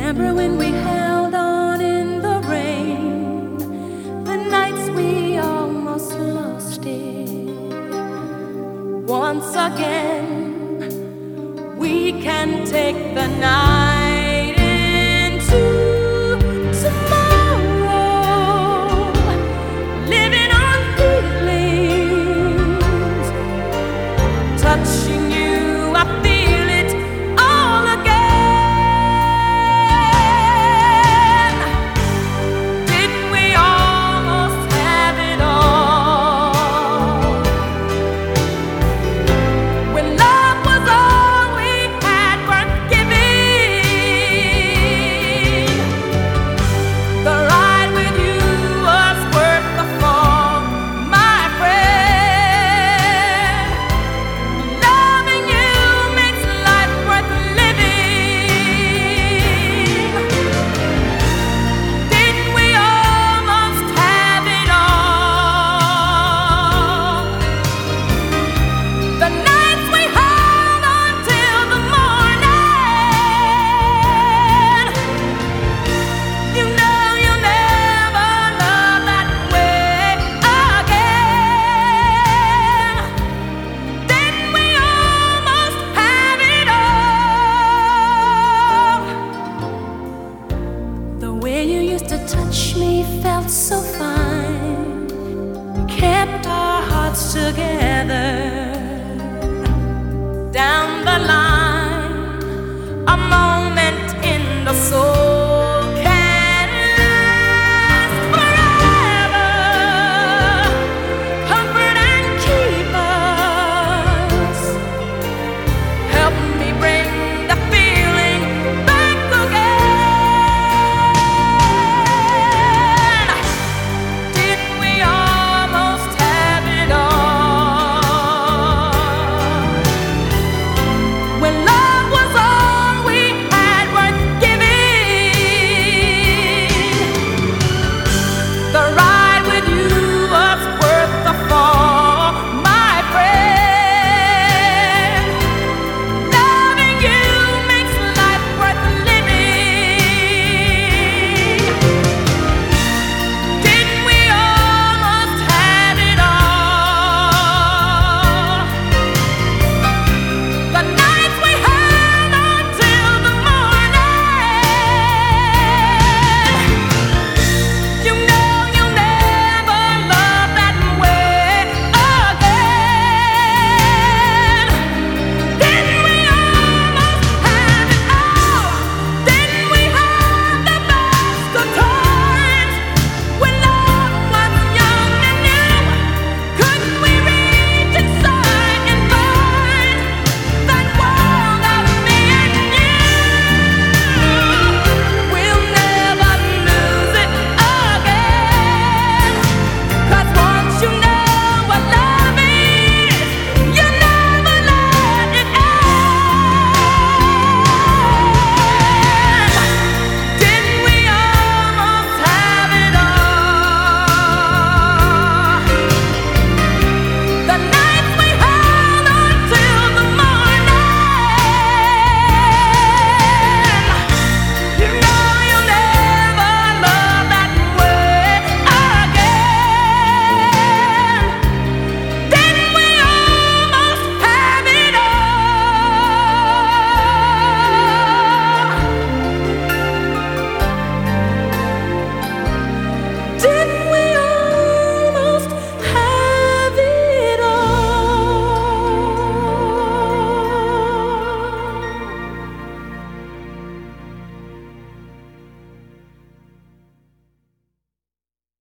Remember when we held on in the rain, the nights we almost lost it. Once again, we can take the night into tomorrow, living on feelings, touching you, I feel it all again. Didn't we almost have it all? When love was all we had worth giving, the ride with you was worth the fall, my friend. Loving you makes life worth living. Didn't we almost have it all? The nights we held on till the morning. You know you'll never love that way again. Didn't we almost have it all? The way you used to touch me felt so fine.